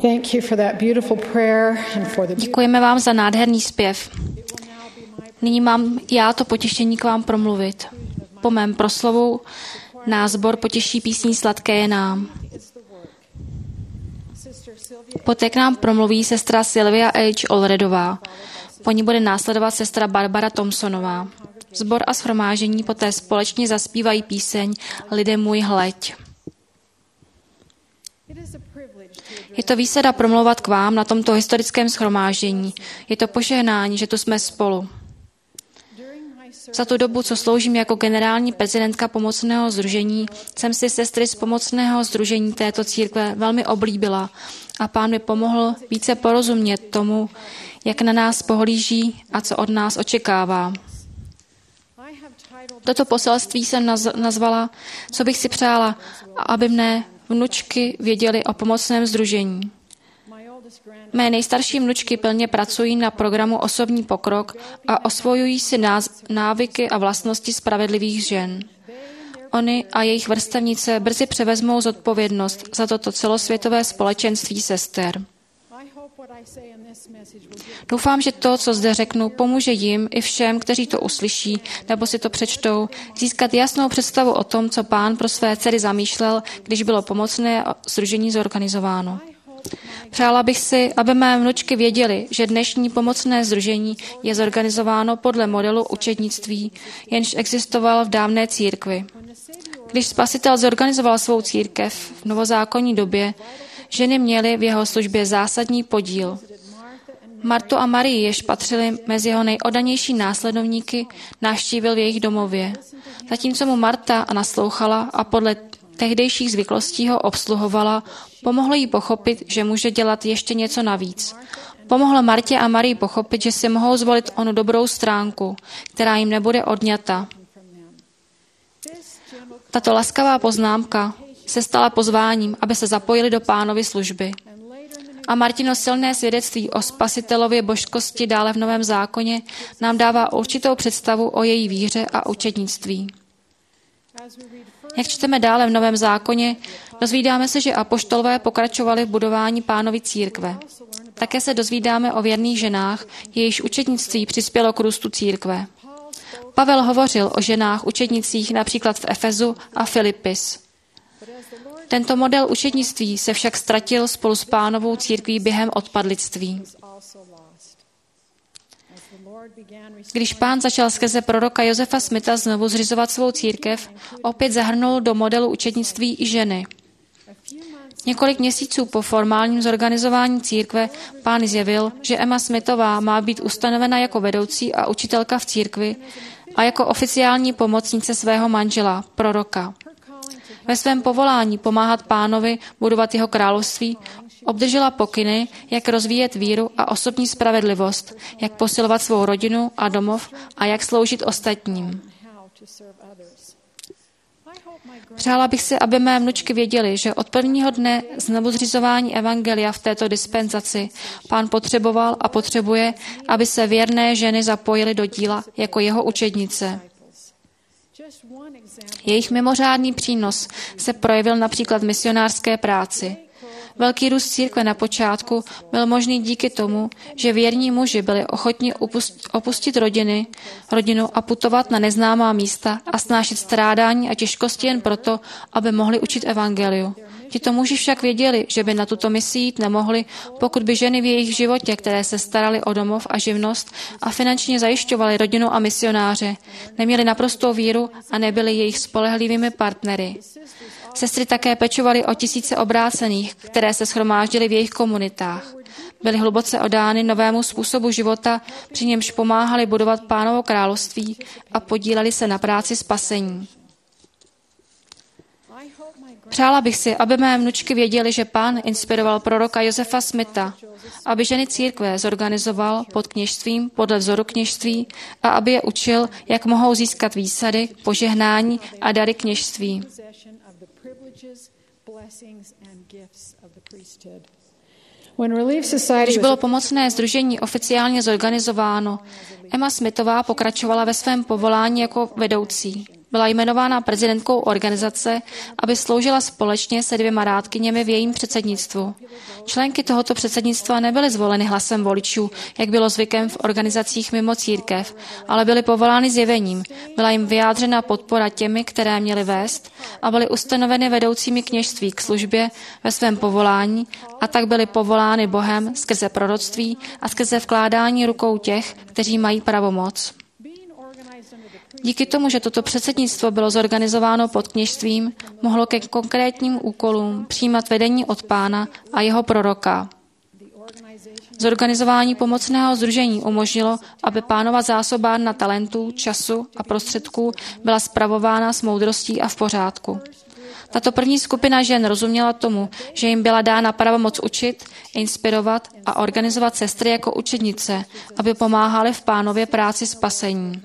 Děkujeme vám za nádherný zpěv. Nyní mám já to potěšení k vám promluvit. Po mém proslovu nás sbor potěší písní Sladké je nám. Poté k nám promluví sestra Sylvia H. Olredová. Po ní bude následovat sestra Barbara Thompsonová. Sbor a shromáždění poté společně zaspívají píseň Lidé můj hleď. Je to výsada promlouvat k vám na tomto historickém shromáždění. Je to požehnání, že tu jsme spolu. Za tu dobu, co sloužím jako generální prezidentka pomocného sdružení, jsem si sestry z pomocného sdružení této církve velmi oblíbila a Pán mi pomohl více porozumět tomu, jak na nás pohlíží a co od nás očekává. Toto poselství jsem nazvala, co bych si přála, aby mne vnučky věděly o pomocném sdružení. Mé nejstarší vnučky plně pracují na programu Osobní pokrok a osvojují si návyky a vlastnosti spravedlivých žen. Oni a jejich vrstevnice brzy převezmou zodpovědnost za toto celosvětové společenství sester. Doufám, že to, co zde řeknu, pomůže jim i všem, kteří to uslyší nebo si to přečtou, získat jasnou představu o tom, co Pán pro své dcery zamýšlel, když bylo pomocné sdružení zorganizováno. Přála bych si, aby mé vnučky věděly, že dnešní pomocné sdružení je zorganizováno podle modelu učednictví, jenž existoval v dávné církvi. Když Spasitel zorganizoval svou církev v novozákonní době, ženy měly v jeho službě zásadní podíl. Martu a Marii, jež patřili mezi jeho nejoddanější následovníky, navštívil v jejich domově. Zatímco mu Marta naslouchala a podle tehdejších zvyklostí ho obsluhovala, pomohl jí pochopit, že může dělat ještě něco navíc. Pomohl Martě a Marii pochopit, že si mohou zvolit onu dobrou stránku, která jim nebude odňata. Tato laskavá poznámka se stala pozváním, aby se zapojili do Pánovy služby. A Martino silné svědectví o Spasitelově božskosti dále v Novém zákoně nám dává určitou představu o její víře a učednictví. Jak čteme dále v Novém zákoně, dozvídáme se, že apoštolové pokračovali v budování Pánovy církve. Také se dozvídáme o věrných ženách, jejichž učednictví přispělo k růstu církve. Pavel hovořil o ženách učednicích například v Efezu a Filipis. Tento model učednictví se však ztratil spolu s Pánovou církví během odpadlictví. Když Pán začal skrze proroka Josefa Smitha znovu zřizovat svou církev, opět zahrnul do modelu učednictví i ženy. Několik měsíců po formálním zorganizování církve Pán zjevil, že Emma Smithová má být ustanovena jako vedoucí a učitelka v církvi a jako oficiální pomocnice svého manžela, proroka. Ve svém povolání pomáhat Pánovi budovat jeho království obdržela pokyny, jak rozvíjet víru a osobní spravedlivost, jak posilovat svou rodinu a domov a jak sloužit ostatním. Přála bych si, aby mé vnučky věděly, že od prvního dne znovuzřizování evangelia v této dispenzaci Pán potřeboval a potřebuje, aby se věrné ženy zapojily do díla jako jeho učednice. Jejich mimořádný přínos se projevil například v misionářské práci. Velký růst církve na počátku byl možný díky tomu, že věrní muži byli ochotni opustit rodinu a putovat na neznámá místa a snášet strádání a těžkosti jen proto, aby mohli učit evangeliu. Tito muži však věděli, že by na tuto misi jít nemohli, pokud by ženy v jejich životě, které se staraly o domov a živnost a finančně zajišťovaly rodinu a misionáře, neměly naprostou víru a nebyly jejich spolehlivými partnery. Sestry také pečovaly o tisíce obrácených, které se shromáždily v jejich komunitách. Byly hluboce oddány novému způsobu života, při němž pomáhali budovat Pánovo království a podíleli se na práci spasení. Přála bych si, aby mé vnučky věděly, že Pán inspiroval proroka Josefa Smitha, aby ženy církve zorganizoval pod kněžstvím podle vzoru kněžství a aby je učil, jak mohou získat výsady, požehnání a dary kněžství. Když bylo pomocné sdružení oficiálně zorganizováno, Emma Smithová pokračovala ve svém povolání jako vedoucí. byla jmenována prezidentkou organizace, aby sloužila společně se 2 rádkyněmi v jejím předsednictvu. Členky tohoto předsednictva nebyly zvoleny hlasem voličů, jak bylo zvykem v organizacích mimo církev, ale byly povolány zjevením. Byla jim vyjádřena podpora těmi, které měly vést, a byly ustanoveny vedoucími kněžství k službě ve svém povolání, a tak byly povolány Bohem skrze proroctví a skrze vkládání rukou těch, kteří mají pravomoc. Díky tomu, že toto předsednictvo bylo zorganizováno pod kněžstvím, mohlo ke konkrétním úkolům přijímat vedení od Pána a jeho proroka. Zorganizování pomocného sdružení umožnilo, aby Pánova zásobárna talentů, času a prostředků byla spravována s moudrostí a v pořádku. Tato první skupina žen rozuměla tomu, že jim byla dána pravomoc učit, inspirovat a organizovat sestry jako učednice, aby pomáhaly v Pánově práci spasení.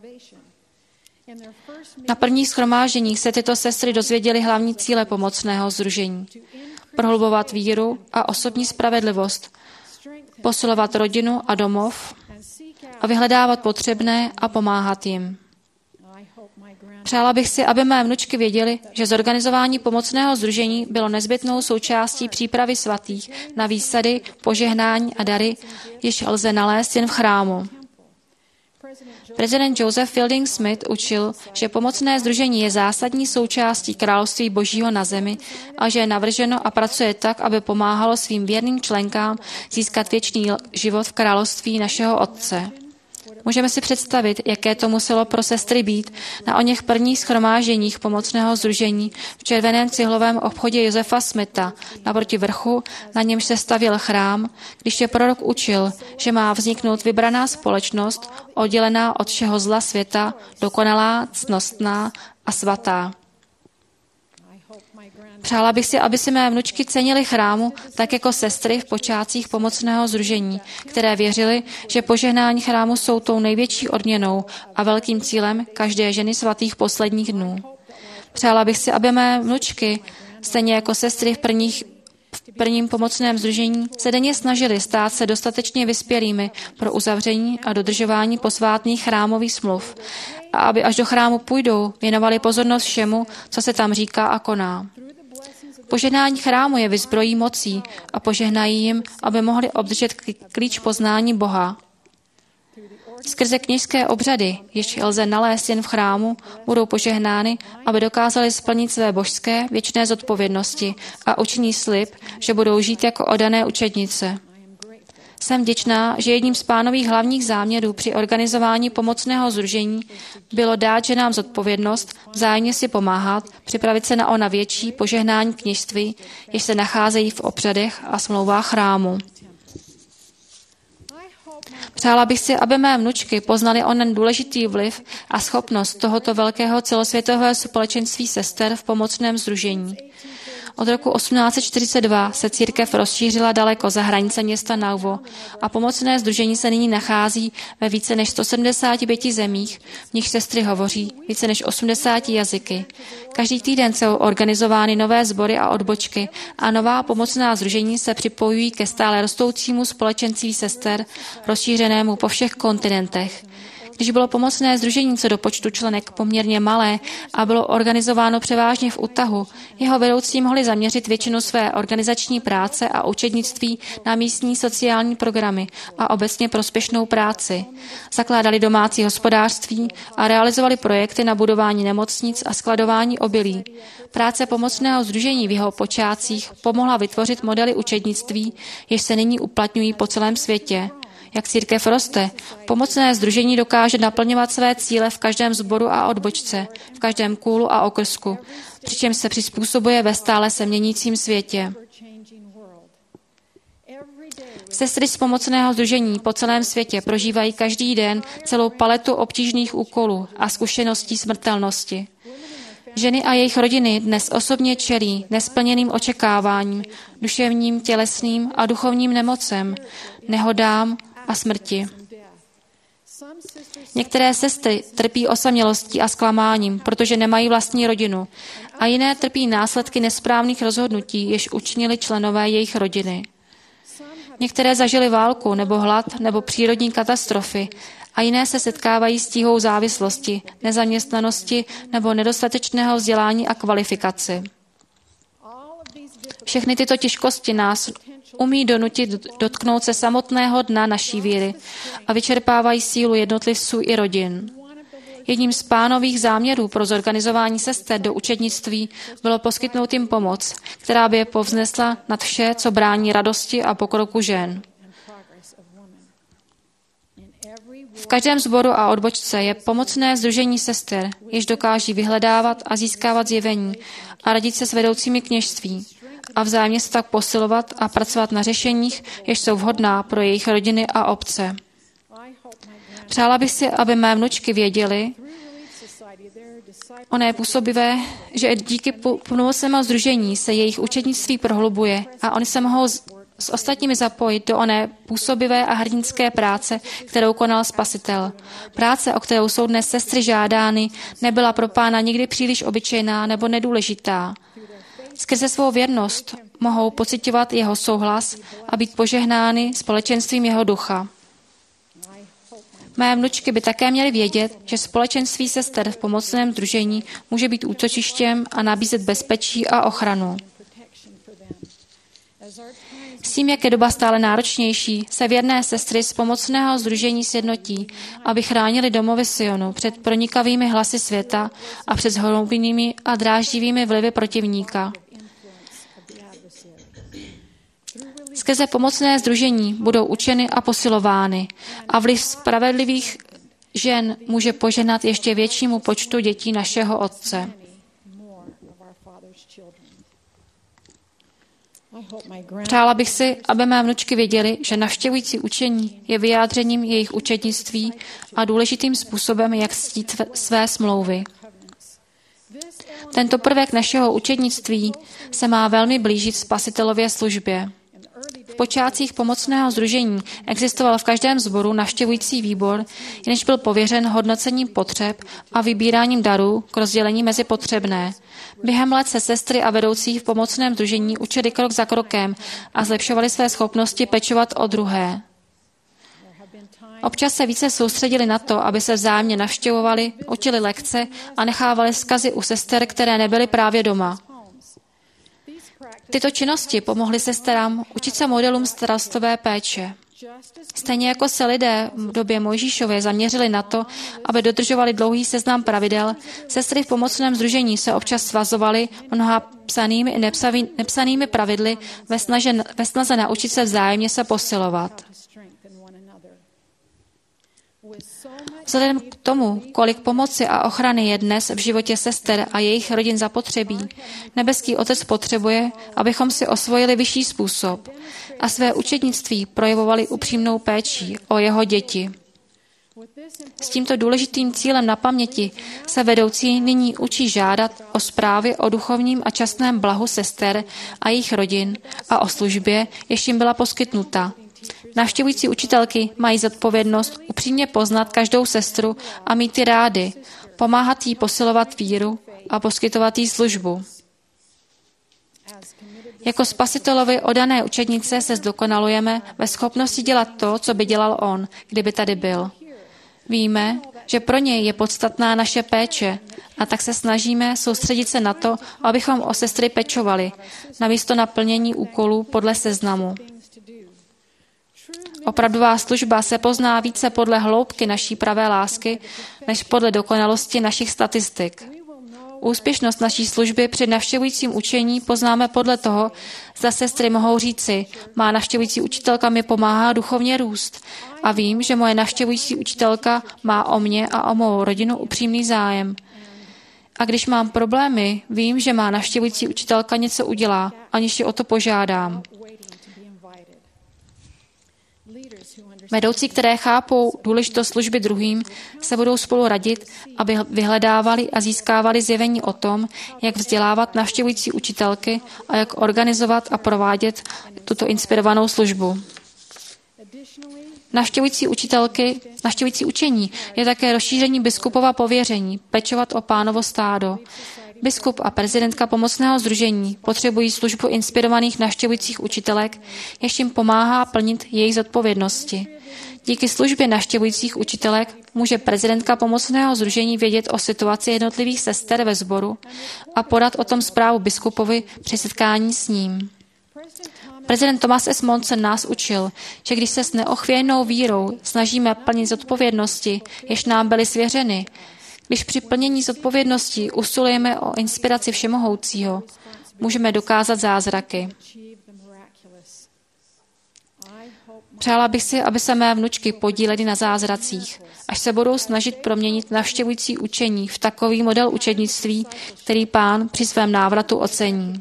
Na prvních shromážděních se tyto sestry dozvěděly hlavní cíle pomocného sdružení. Prohlubovat víru a osobní spravedlivost, posilovat rodinu a domov a vyhledávat potřebné a pomáhat jim. Přála bych si, aby mé vnučky věděly, že zorganizování pomocného sdružení bylo nezbytnou součástí přípravy svatých na výsady, požehnání a dary, jež lze nalézt jen v chrámu. Prezident Joseph Fielding Smith učil, že pomocné sdružení je zásadní součástí království Božího na zemi a že je navrženo a pracuje tak, aby pomáhalo svým věrným členkám získat věčný život v království našeho Otce. Můžeme si představit, jaké to muselo pro sestry být na oněch prvních shromážděních pomocného sdružení v červeném cihlovém obchodě Josefa Smitha naproti vrchu, na němž se stavěl chrám, když je prorok učil, že má vzniknout vybraná společnost, oddělená od všeho zla světa, dokonalá, ctnostná a svatá. Přála bych si, aby si mé vnučky cenily chrámu, tak jako sestry v počátcích pomocného sdružení, které věřily, že požehnání chrámu jsou tou největší odměnou a velkým cílem každé ženy svatých posledních dnů. Přála bych si, aby mé vnučky, stejně jako sestry v prvním pomocném sdružení, se denně snažily stát se dostatečně vyspělými pro uzavření a dodržování posvátných chrámových smluv a aby až do chrámu půjdou, věnovali pozornost všemu, co se tam říká a koná. Požehnání chrámu je vyzbrojí mocí a požehnají jim, aby mohli obdržet klíč poznání Boha. Skrze kněžské obřady, jež lze nalézt jen v chrámu, budou požehnány, aby dokázali splnit své božské věčné zodpovědnosti a učiní slib, že budou žít jako oddané učednice. Jsem vděčná, že jedním z Pánových hlavních záměrů při organizování pomocného sdružení bylo dát ženám zodpovědnost, vzájemně si pomáhat, připravit se na ona větší požehnání kněžství, jež se nacházejí v obřadech a smlouvách chrámu. Přála bych si, aby mé vnučky poznaly onen důležitý vliv a schopnost tohoto velkého celosvětového společenství sester v pomocném sdružení. Od roku 1842 se církev rozšířila daleko za hranice města Nauvoo a pomocné sdružení se nyní nachází ve více než 175 zemích, v nich sestry hovoří více než 80 jazyky. Každý týden jsou organizovány nové sbory a odbočky a nová pomocná sdružení se připojují ke stále rostoucímu společenství sester, rozšířenému po všech kontinentech. Když bylo pomocné sdružení co do počtu členek poměrně malé a bylo organizováno převážně v Utahu, jeho vedoucí mohli zaměřit většinu své organizační práce a učednictví na místní sociální programy a obecně prospěšnou práci. Zakládali domácí hospodářství a realizovali projekty na budování nemocnic a skladování obilí. Práce pomocného sdružení v jeho počátcích pomohla vytvořit modely učednictví, jež se nyní uplatňují po celém světě. Jak církev roste, pomocné sdružení dokáže naplňovat své cíle v každém sboru a odbočce, v každém kůlu a okrsku, přičemž se přizpůsobuje ve stále se měnícím světě. Sestry z pomocného sdružení po celém světě prožívají každý den celou paletu obtížných úkolů a zkušeností smrtelnosti. Ženy a jejich rodiny dnes osobně čelí nesplněným očekáváním, duševním, tělesným a duchovním nemocem, nehodám a smrti. Některé sestry trpí osamělostí a zklamáním, protože nemají vlastní rodinu, a jiné trpí následky nesprávných rozhodnutí, jež učinili členové jejich rodiny. Některé zažily válku nebo hlad nebo přírodní katastrofy a jiné se setkávají s tíhou závislosti, nezaměstnanosti nebo nedostatečného vzdělání a kvalifikaci. Všechny tyto těžkosti nás umí donutit dotknout se samotného dna naší víry a vyčerpávají sílu jednotlivců i rodin. Jedním z Pánových záměrů pro zorganizování sester do učednictví bylo poskytnout jim pomoc, která by je povznesla nad vše, co brání radosti a pokroku žen. V každém sboru a odbočce je pomocné sdružení sester, jež dokáží vyhledávat a získávat zjevení a radit se s vedoucími kněžství a vzájemně se tak posilovat a pracovat na řešeních, jež jsou vhodná pro jejich rodiny a obce. Přála bych si, aby mé vnučky věděly, ono je působivé, že díky pomocnému sdružení se jejich učednictví prohlubuje a oni se mohou s ostatními zapojit do oné působivé a hrdinské práce, kterou konal Spasitel. Práce, o kterou jsou dnes sestry žádány, nebyla pro Pána nikdy příliš obyčejná nebo nedůležitá. Skrze svou věrnost mohou pociťovat jeho souhlas a být požehnány společenstvím jeho ducha. Mé vnučky by také měly vědět, že společenství sester v pomocném sdružení může být útočištěm a nabízet bezpečí a ochranu. S tím, jak je doba stále náročnější, se věrné sestry z pomocného sdružení sjednotí, aby chránili domovy Sionu před pronikavými hlasy světa a před hloupými a dráždivými vlivy protivníka. Skrze pomocné sdružení budou učeny a posilovány a vliv spravedlivých žen může požehnat ještě většímu počtu dětí našeho Otce. Přála bych si, aby mé vnučky věděly, že navštěvující učení je vyjádřením jejich učednictví a důležitým způsobem, jak ctít své smlouvy. Tento prvek našeho učednictví se má velmi blížit Spasitelově službě. V počátcích pomocného sdružení existoval v každém sboru navštěvující výbor, jenž byl pověřen hodnocením potřeb a vybíráním darů k rozdělení mezi potřebné. Během let se sestry a vedoucí v pomocném sdružení učili krok za krokem a zlepšovali své schopnosti pečovat o druhé. Občas se více soustředili na to, aby se vzájemně navštěvovali, učili lekce a nechávali vzkazy u sester, které nebyly právě doma. Tyto činnosti pomohly sestrám učit se modelům starostové péče. Stejně jako se lidé v době Mojžíšově zaměřili na to, aby dodržovali dlouhý seznam pravidel, sestry v pomocném sdružení se občas svazovaly mnoha psanými i nepsanými pravidly ve snaze naučit se vzájemně se posilovat. Vzhledem k tomu, kolik pomoci a ochrany je dnes v životě sester a jejich rodin zapotřebí, nebeský Otec potřebuje, abychom si osvojili vyšší způsob a své učednictví projevovali upřímnou péčí o jeho děti. S tímto důležitým cílem na paměti se vedoucí nyní učí žádat o zprávy o duchovním a častném blahu sester a jejich rodin a o službě, jež jim byla poskytnuta. Navštěvující učitelky mají zodpovědnost upřímně poznat každou sestru a mít ji rády, pomáhat jí posilovat víru a poskytovat jí službu. Jako Spasitelovi oddané učednice se zdokonalujeme ve schopnosti dělat to, co by dělal on, kdyby tady byl. Víme, že pro něj je podstatná naše péče a tak se snažíme soustředit se na to, abychom o sestry pečovali, namísto naplnění úkolů podle seznamu. Opravdová služba se pozná více podle hloubky naší pravé lásky, než podle dokonalosti našich statistik. Úspěšnost naší služby při navštěvujícím učení poznáme podle toho, zda sestry mohou říci, má navštěvující učitelka mi pomáhá duchovně růst a vím, že moje navštěvující učitelka má o mě a o mou rodinu upřímný zájem. A když mám problémy, vím, že má navštěvující učitelka něco udělá, aniž ji o to požádám. Vedoucí, které chápou důležitost služby druhým, se budou spolu radit, aby vyhledávali a získávali zjevení o tom, jak vzdělávat navštěvující učitelky a jak organizovat a provádět tuto inspirovanou službu. Navštěvující učení je také rozšíření biskupova pověření, pečovat o Pánovo stádo. Biskup a prezidentka pomocného sdružení potřebují službu inspirovaných navštěvujících učitelek, jež jim pomáhá plnit jejich zodpovědnosti. Díky službě navštěvujících učitelek může prezidentka pomocného sdružení vědět o situaci jednotlivých sester ve sboru a podat o tom zprávu biskupovi při setkání s ním. Prezident Thomas S. Monson nás učil, že když se s neochvějnou vírou snažíme plnit zodpovědnosti, jež nám byly svěřeny, když při plnění zodpovědností usilujeme o inspiraci Všemohoucího, můžeme dokázat zázraky. Přála bych si, aby se mé vnučky podílely na zázracích, až se budou snažit proměnit navštěvující učení v takový model učednictví, který Pán při svém návratu ocení.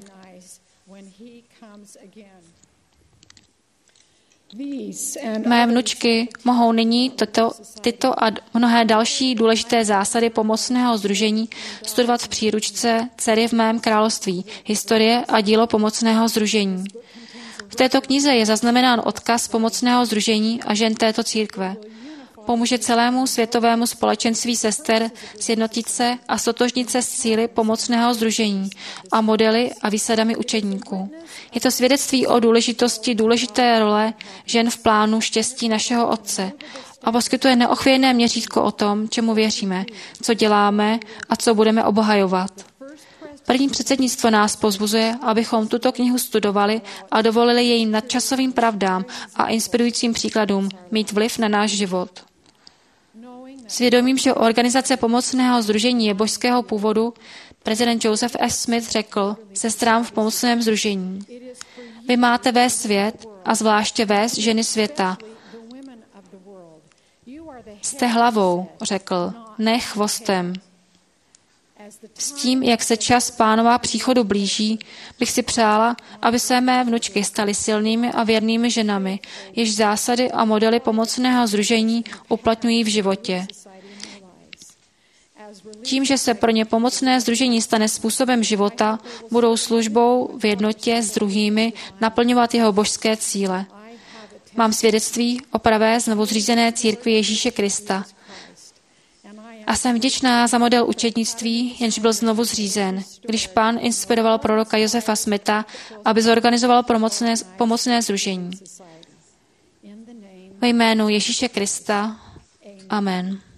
Mé vnučky mohou nyní tyto a mnohé další důležité zásady pomocného sdružení studovat v příručce Dcery v mém království, historie a dílo pomocného sdružení. V této knize je zaznamenán odkaz pomocného sdružení a žen této církve. Pomůže celému světovému společenství sester sjednotit se a stotožnit se s cíli pomocného sdružení a modely a výsadami učedníků. Je to svědectví o důležitosti důležité role žen v plánu štěstí našeho Otce a poskytuje neochvějné měřítko o tom, čemu věříme, co děláme a co budeme obhajovat. První předsednictvo nás povzbuzuje, abychom tuto knihu studovali a dovolili jejím nadčasovým pravdám a inspirujícím příkladům mít vliv na náš život. Svědomím, že organizace pomocného sdružení je božského původu, prezident Joseph S. Smith řekl sestrám v pomocném sdružení: Vy máte vést svět a zvláště vést ženy světa. Jste hlavou, řekl, ne chvostem. S tím, jak se čas Pánova příchodu blíží, bych si přála, aby se mé vnučky staly silnými a věrnými ženami, jež zásady a modely pomocného sdružení uplatňují v životě. Tím, že se pro ně pomocné sdružení stane způsobem života, budou službou v jednotě s druhými naplňovat jeho božské cíle. Mám svědectví o pravé znovuzřízené církvi Ježíše Krista. A jsem vděčná za model učednictví, jenž byl znovu zřízen, když Pán inspiroval proroka Josefa Smitha, aby zorganizoval pomocné sdružení. Ve jménu Ježíše Krista. Amen.